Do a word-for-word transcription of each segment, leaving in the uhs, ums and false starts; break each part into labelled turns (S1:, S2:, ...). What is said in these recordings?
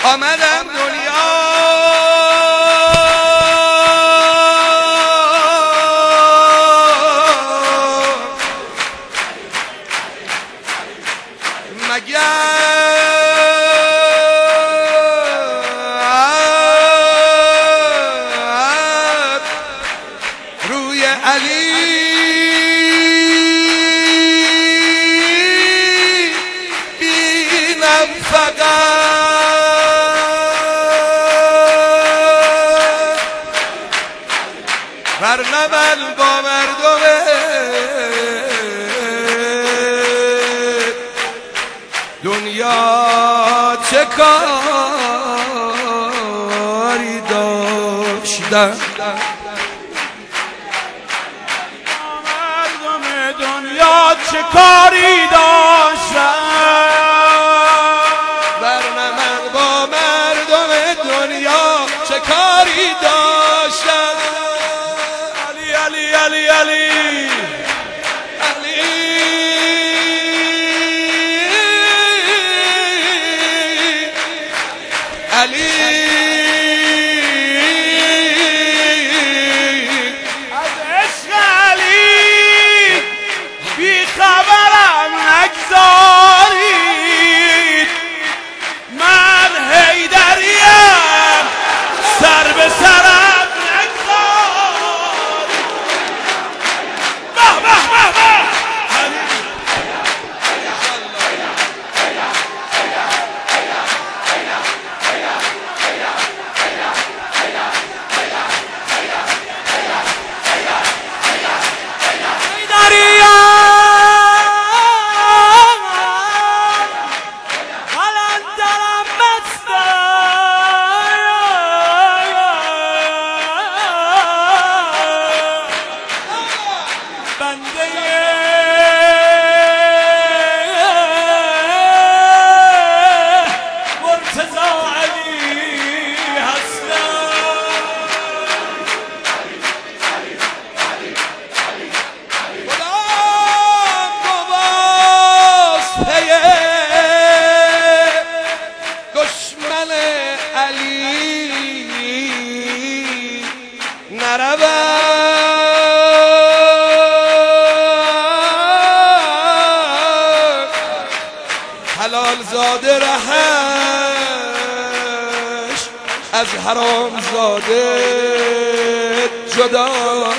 S1: آمدم دنیا روی علی بینم فقط، ورنه من با مردم دنیا چه کاری داشتم.
S2: چه کاری داشتم،
S1: ورنه من با مردم دنیا چه کاری داشتم.
S2: علی علی علی علی
S1: علی علی
S2: خبرم نگذارید، من حیدریم، سر به سرم نگذارید. به به به به
S1: حلال زاده رهش از حرام زاده جدا.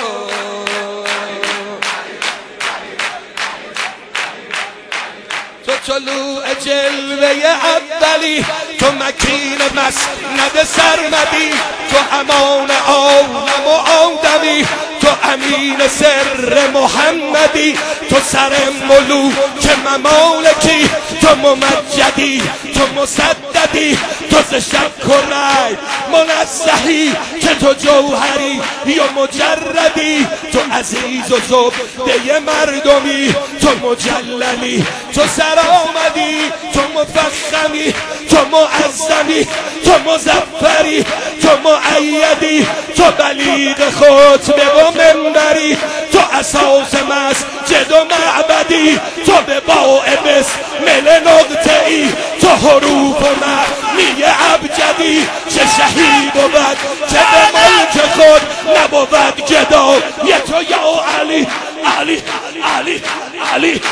S1: تو طلوع جلوه اولی، تو مکین مسند سرمدی، تو امان عالم و آدمی، تو امین سر محمدی، تو سر ملوک ممالکی، تو ممجدی، تو مسددی، تو ز شک و ری منزهی، که تو جوهری یا مجردی، تو عزیز و زبده مردمی، تو مجللی، تو سرآمدی، تو مفخمی، تو معظمی، تو مظفری، تو مؤیدی، تو بلیغ خطبه و منبری، تو اساس مسجد و معبدی، تو به باء بسمل نقطه ای، تو حروف و معنی ابجدی. چه شهید بود که به ملک خود نبود گدا، یه تو یا علی علی علی علی علی.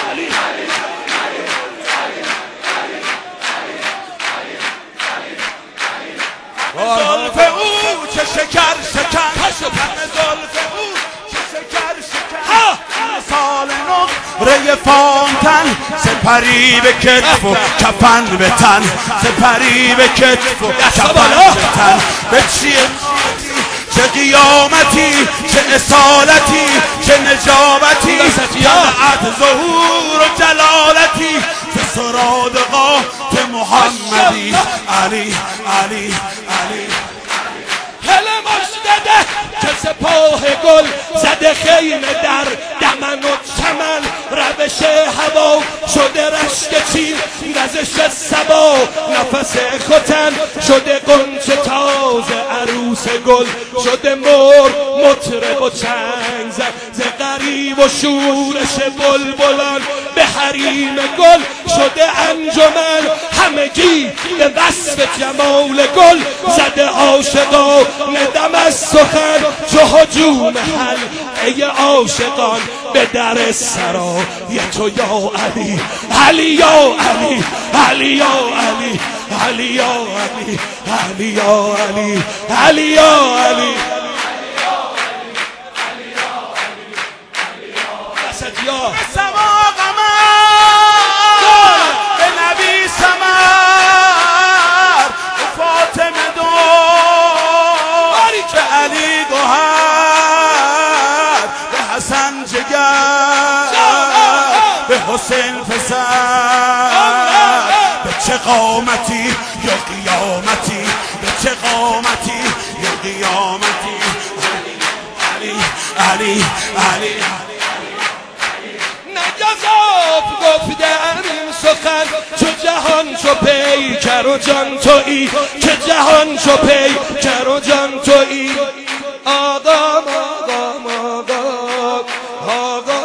S1: زلف او چه شکر شکر، زلف او چه شکر شکر، سال نقره فانتن، سپری به کتف و کفن به تن، سپری به کتف و کفن به تن. به چیه چه قیامتی، چه اصالتی، چه نجابتی، طلعت ظهور و جلالتی، سرادقات محمدی. علی علی علی هل مشدده که سپاه گل زده خیمه در دمن و چمن، روش هوا شده رشک چین وزش سبا، نفس ختن شده قنچه تازه عروس گل، شده مر مطرب و چنگ زن ز غریب و شورش بلبلان، به حریم گل شده انجمن، همگی به وصف وصف جمال گل زده عاشقان دم از سخن چو هجوم حل ای عاشقان به در سرای تو یا علی علی یا علی علی یا علی علی یا علی علی یا علی علی یا علی
S2: سما قمر به نبی سمر به فاطمه دار به علی گوهر به حسن جگر به حسین پسر به چه قامتی یا قیامتی به چه قامتی یا قیامتی علی علی علی علی
S1: گذاب گفتم این سخن چو جهان چو پیکر و جان تویی که جهان چو پیکر و جان تویی آقا آقا آقا آقا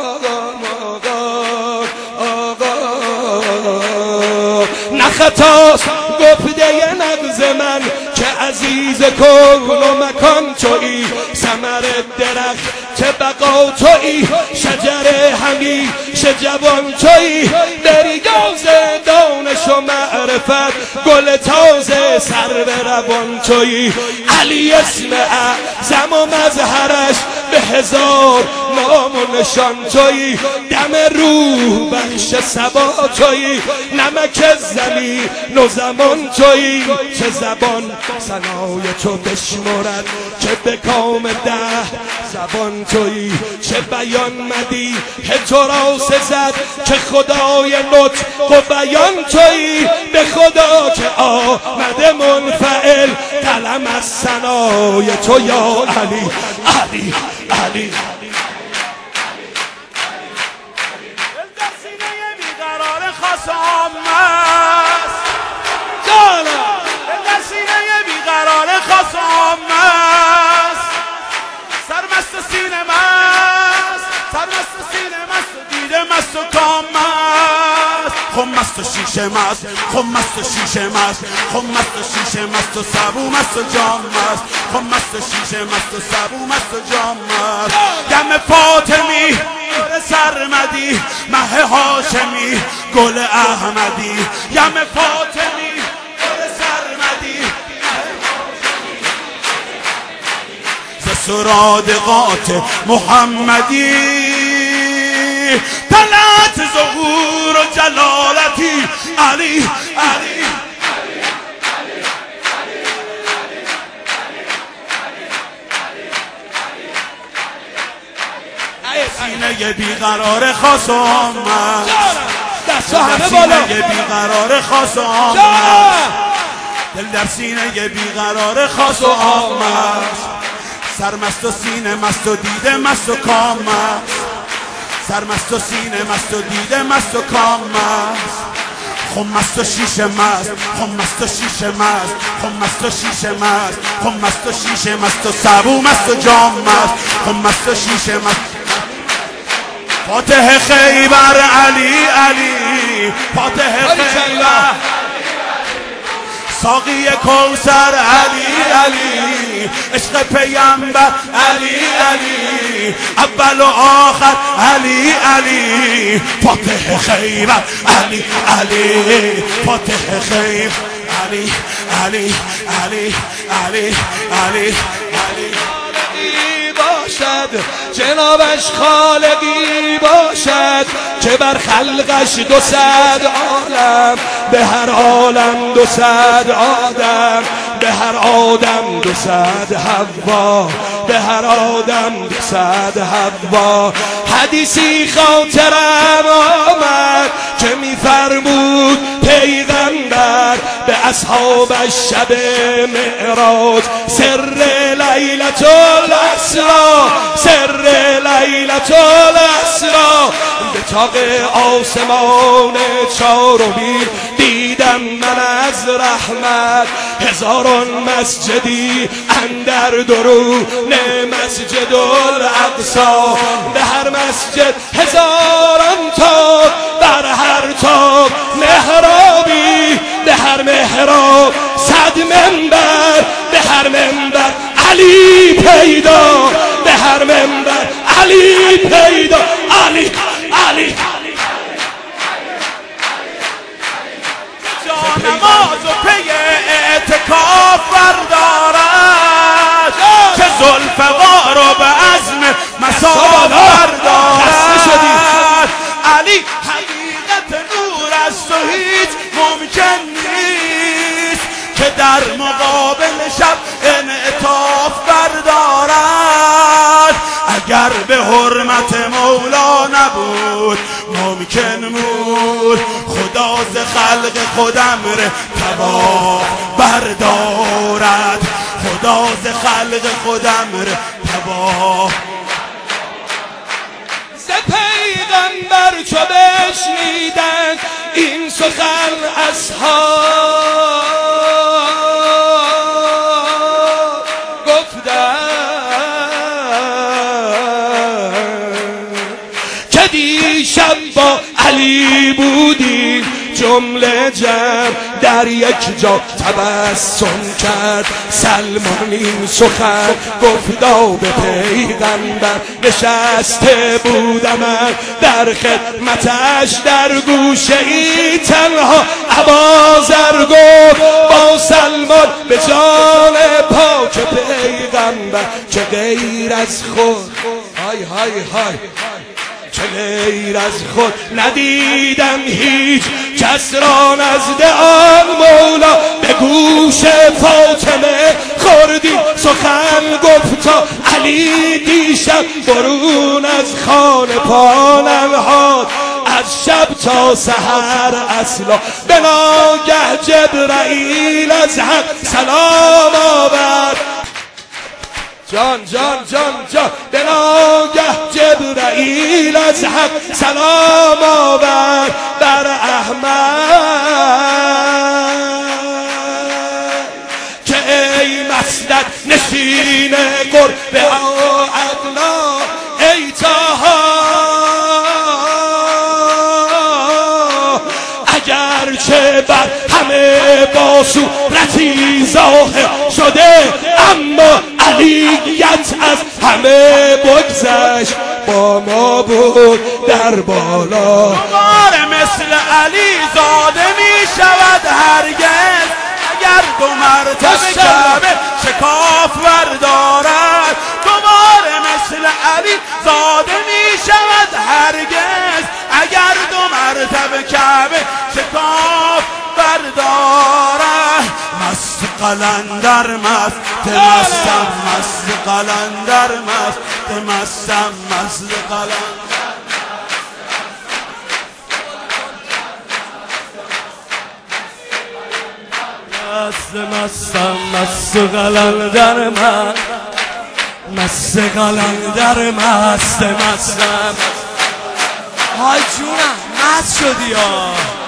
S1: آقا آقا نخطاست گفته ی نغز من که عزیز کون و مکان تویی ثمر درخت چه بقا تویی شجر همیشه جوان تویی دریاز دانش و معرفت گل تازه سر به روان تویی علی اسم اعظم و مظهرش به هزار نام و نشان تویی دم روح بخش صبا تویی نمک زمین و زمان تویی چه زبان ثنای تو بشمرد که به کام ده زبان تویی چه بیان مدی تو را سزد که خدای نطق و بیان تویی به خدا که آمده منفعل قلم از ثنای تو یا علی علی علی
S2: در سینه بیقرار خاص آمست
S1: جانا
S2: در سینه بیقرار خاص آمست سرمست سینه مست سرمست سینه مست دیده مست و کام مست خم مست و شیشه مست خم مست و شیشه مست خم مست و شیشه مست و سبو مست و جام مست خم مست و شیشه مست و سبو مست و جام مست دم فاطمی سرمدی مه هاشمی گل احمدی یم فاطمی گل سرمدی ز سرادقات محمدی طلعت ظهور و جلالتی علی علی سینه بیقرار خاص آمد
S1: دست همه بالا
S2: سینه بیقرار خاص آمد دل در سینه بیقرار خاص آمد سرمست و سینه مست و دیده مست و کام مست سرمست و سینه مست و دیده مست و کام مست خم مست و شیشه مست خم مست و شیشه مست خم مست و شیشه مست خم مست و شیشه مست و سبو مست و جام مست خم مست و شیشه مست فاتح خیبر علی علی فاتح خیبر ساقی کوثر علی علی عشق پیامبر علی علی اول و آخر علی علی فاتح خیبر علی علی فاتح خیبر علی علی علی علی علی علی
S1: باشد جنابش خالقی باشد که بر خلقش دو صد عالم به هر عالم دو صد آدم به هر آدم دو صد حوا به هر آدم دو صد حوا حدیثی خاطرم آمد که میفرمود پیغمبر به اصحابش شب معراج سر لیلة الاسری سر لیلة الاسری به طاق آسمان چارمین دیدم من از رحمت هزاران مسجدی اندر درون مسجد الاقصی به هر مسجد هزاران تا در هر تا محرابی به هر محراب صد منبر، به هر منبر علی پیدا، به هر منبر علی پیدا. علی علی
S2: جا نماز و پی اعتکاف بردارد، که ذوالفقار رو به عزم مساف بردارد. علی حقیقت نور است و هیچ ممکن نیست که در مقابل شب انعطاف بردارد. اگر به حرمت مولا نبود ممکن بود خدا ز خلق خود امر تباه بردارد، خدا ز خلق خود امر تباه.
S1: ز پیغمبر چو بشنیدن این سخن اصحاب گفتند که دیشب با علی بودی جمله جمع در یک جا تبسم کرد. سلمان این سخن گفتا به پیغمبر، نشسته بودم من در خدمتش در گوشه ای تنها ابازر گفت با سلمان به جان پاک پیغمبر که غیر از خود های های های که غیر از خود ندیدم هیچ کس را نزد آن مولا. به گوش فاطمه خوردی سخن گفتا علی دیشب برون از خانه پا ننهاد. از شب تا سحر اصلا به ناگه جبرائیل از حق سلام آورد. جان جان جان جان به ناگه جبرائیل از حق سلام آورد بر احمد که ای مسند نشین قرب ادنا، ای طاها اگرچه بر همه با صورتی ظاهر شده اما علیت از همه بگذشت، با ما بود در بالا.
S2: دوباره مثل علی زاده می شود هرگز اگر دو مرتبه کعبه شکاف بردارد. دوباره مثل علی زاده می شود هرگز اگر دو مرتبه کعبه شکاف بردارد. مست قلندر مست مستم، مست قلندر مست مستم، مست قلندر مست مستم، مست قلندر مست مست قلندر مست مستم. های جونم مست شدی ها.